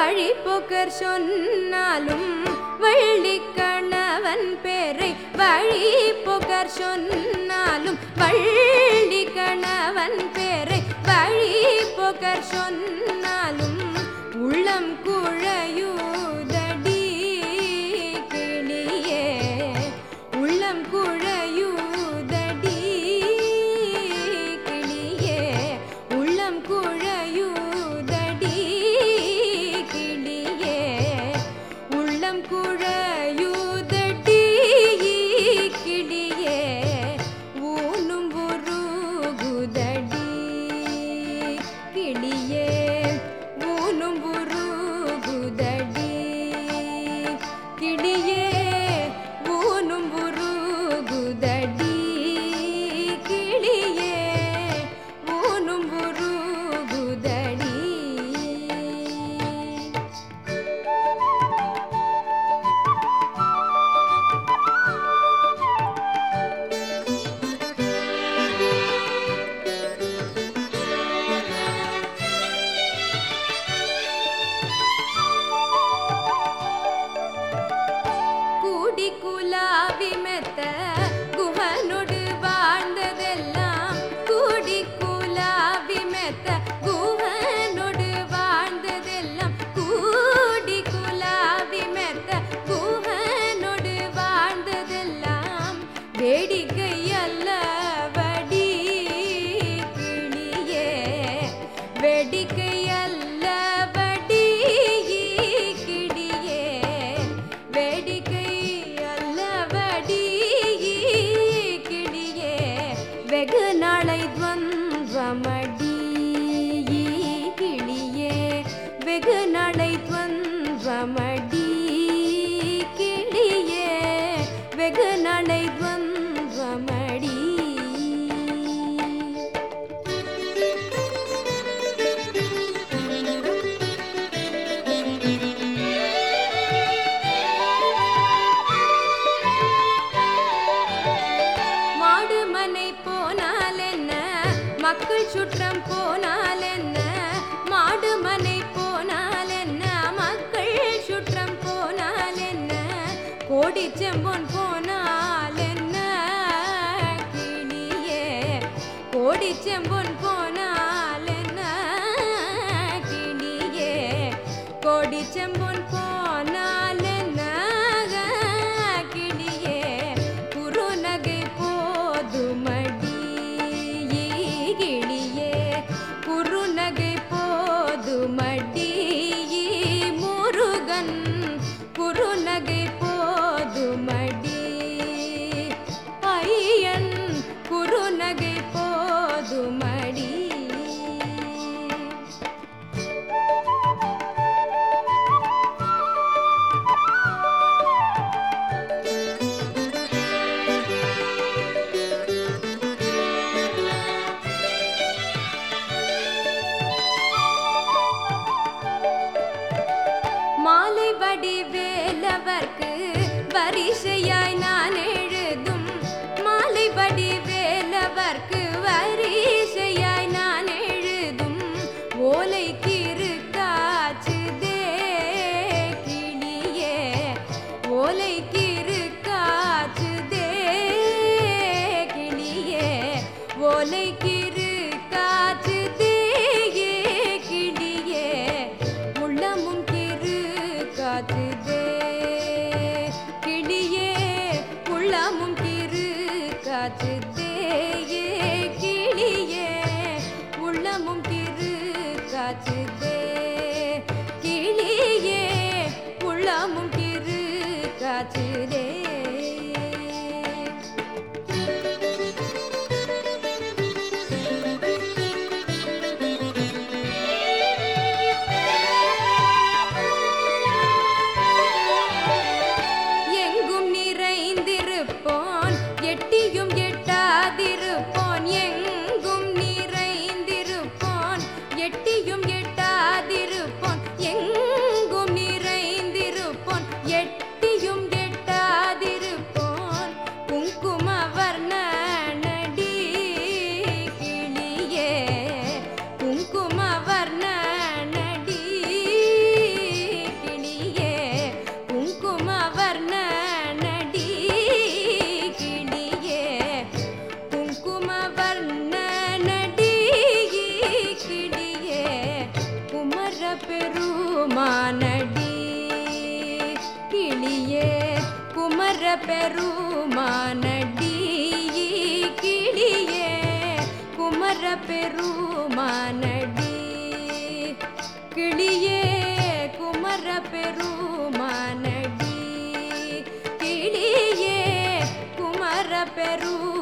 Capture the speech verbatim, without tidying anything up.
வழிபோக்கர் சொன்னாலும் வள்ளி கணவன் பேரை வழிபோக்கர் சொன்னாலும் வள்ளி கணவன் பேரை வழிபோக்கர் சொன்னாலும் உள்ளம் குழையுதடி கிளியே உள்ளம் குழையுதடி கிளியே உள்ளம் குழையுதடி கிளியே உள்ளம் குழையுதடி கிளியே ஊனும் உருகுதடி கிளியே ஊனும் உருகுதடி கிளியே ஊனும் உருகுதடி கிளியே ஊனும் உருகுதடி கூடி குலாவி மெத்த குஹனோடு வாழ்ந்ததெல்லாம் கூடி குலாவி மெத்த குஹனோடு வாழ்ந்ததெல்லாம் கூடி குலாவி மெத்த குஹனோடு வாழ்ந்ததெல்லாம் வேடிக்கை அல்லவடி கிளியே வேடிக்கை அல்லவடி கிளியே வேடிக்கை அல்லவடி கிளியே வெகு நாளை துவந்தமடி கிளியே வெகு நாளை துவந்தமடி கிளியே வெகு நாளை துவந்தமடி மாடு மனை போனால் என்ன மக்கள் சுற்றம் போனால் என்ன மாடு மனை போனால் என்ன மக்கள் சுற்றம் போனால் என்ன கோடி செம்பொன் போனால் என்ன கிளியே கோடி செம்பொன் போனால் என்ன கிளியே கோடி செம்பொன் போனால் என்ன கிளியே குறுநகை போதுமடி கிளியே குறுநகை போதுமடி முருகன் குறுநகை போதுமடி ஐயன் குறுநகை போதுமடி மாலை வடிவேலவர்க்கு வரிசையாய் நான் எழுதும் மாலை வடிவேலவர்க்கு வரிசையாய் நான் எழுதும் ஓலைக்கு இருக்காச்சுதே கிளியே ஓலைக்கு இருக்காச்சுதே கிளியே ஓலைக்கு இருக்காச்சுதே கிளியே உள்ளமும் காச்சுதே கிளியே உள்ளமும் கிரு காச்சுதே கிளியே உள்ளமும் கிரு காச்சுதே கிளியே உள்ளமும் கிரு காச்சுதே எங்கும் நிறைந்திருப்போன் எட்டியும் எட்டாதிருப்போன் பெருமானடி கிளியே குமர பெருமானடி கிளியே குமர பெருமானடி கிளியே குமர பெரு